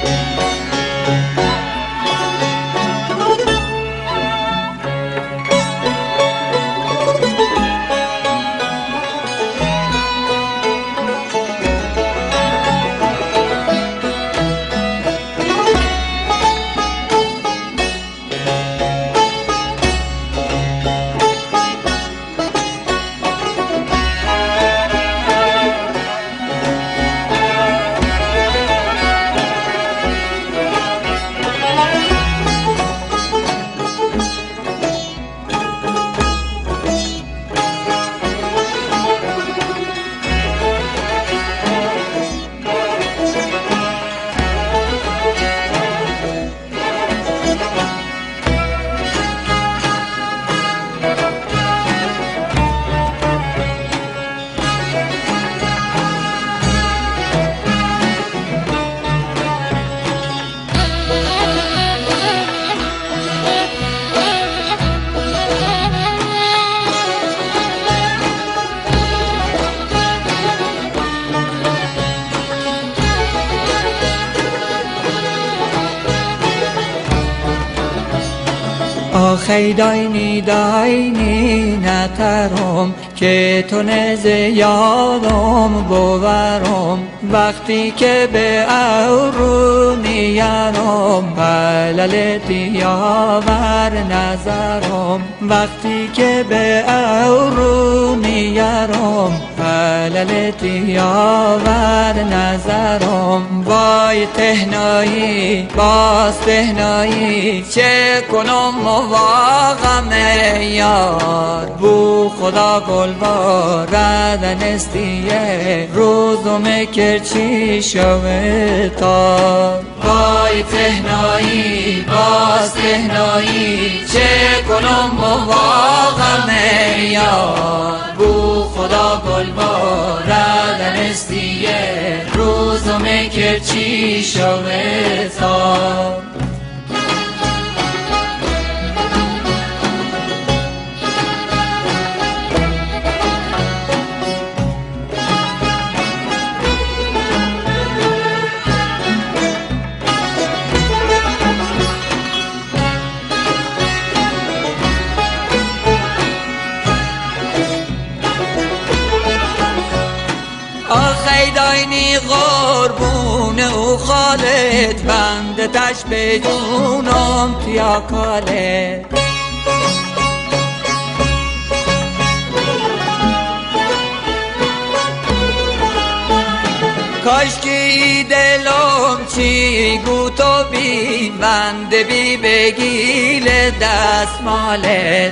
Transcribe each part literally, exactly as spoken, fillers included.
آخی داینی داینی نترم که تو نز یادم بورم وقتی که به اورو نیارم بلل دیاور نظرم وقتی که به اورو نیارم بلل دیاور نظرم وای تهنایی باز تهنایی چه کنم واقعم یار بو خدا گل بارد نستیه روزم کرچی شوه تا وای تهنایی باز تهنایی چه کنم واقعم یار بو خدا گل بارد نستیه روزم کرچی شوه تا آخی داینی قربون او خالد بند تش به جونم تیا کالد کاشکی دلم چی گو تو بی بند بی بگیل دست مالت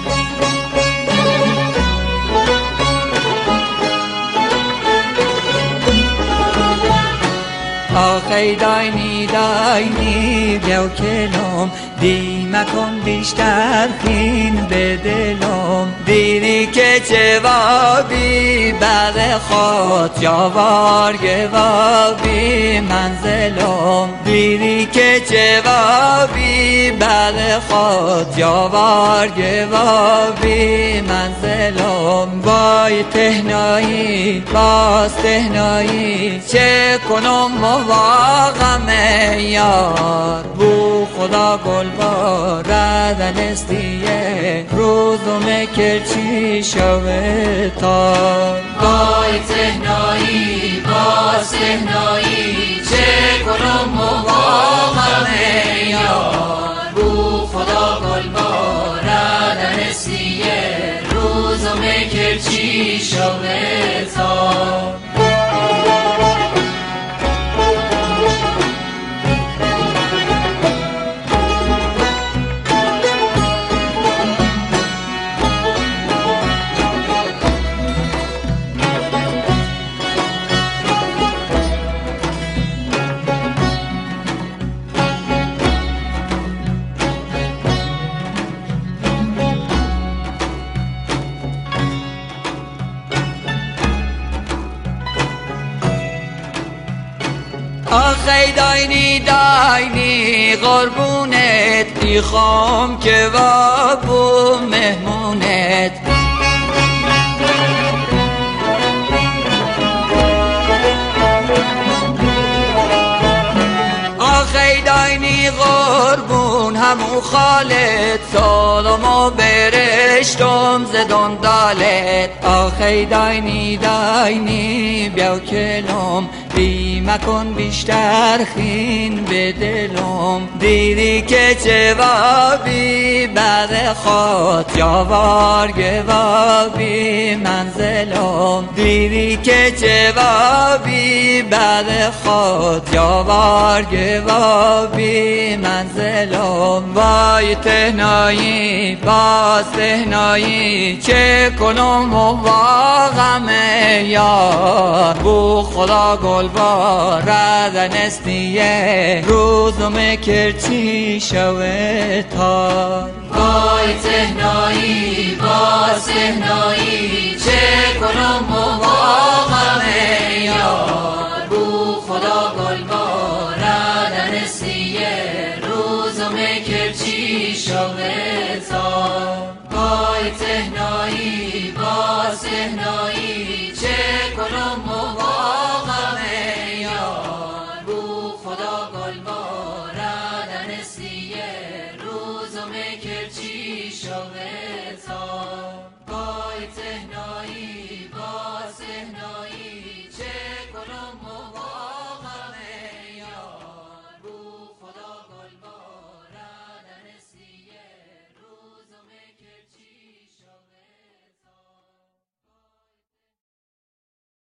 آخی داینی داینی بیو کلم دی مکن بیشتر خین به دلم دیدی که جوابی بر خود جوار جوابی منزلم دیدی که جوابی بر خود جوار جوابی منزلم وای تهنایی باز تهنایی چه کنم واقعم یار بو خدا گل بارد نستیه روزم کرچی شوه تا وای تهنایی باز تهنایی چه کنم واقعم یار بو خدا گل بارد نستیه روزم کرچی شوه تا آخی داینی داینی قربونت میخوام که وابو مهمونت قربون همو خالت سالم و برشتم زدون دالت آخی داینی داینی بیاو کلم بی مکن بیشتر خین به دلم دیدی که جوابی بعد خود یاوار گوابی منزلم دیدی که جوابی بعد خود یاوار گوابی منزلم وای تهنایی باز تهنایی چه کنم و واقعم یار بو خدا گلبار ردنستیه روزم کرچی شوه تار وای تهنایی باز تهنایی چه کنم و واقعم یار بو خدا گلبار ردنستیه روزم کرچی شوه تار وای تهنایی باز تهنایی چه کنم و واقعم یار بو خدا گلبار ردنستیه روزم کرچی شوه تار